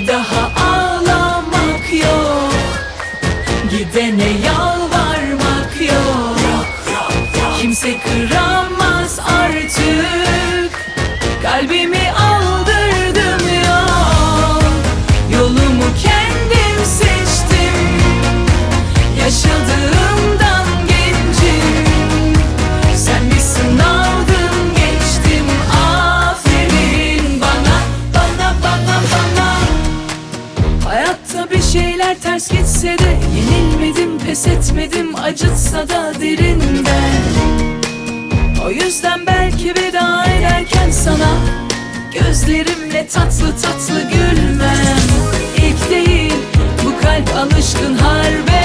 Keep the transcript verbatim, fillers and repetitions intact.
daha ağlamak yok, gidene yalvarmak yok. Kimse kıramaz artık, kalbimi aldırdım yol. Yolumu kendim seçtim, yaşadığımdan gencim. Sen bir sınavdın, geçtim, aferin bana, bana, bana, bana. Hayatta bir şeyler ters gitse de yenilmedim, pes etmedim, acıtsa da derinden. O yüzden belki veda ederken sana gözlerimle tatlı tatlı gülmem. İlk değil, bu kalp alışkın harbe.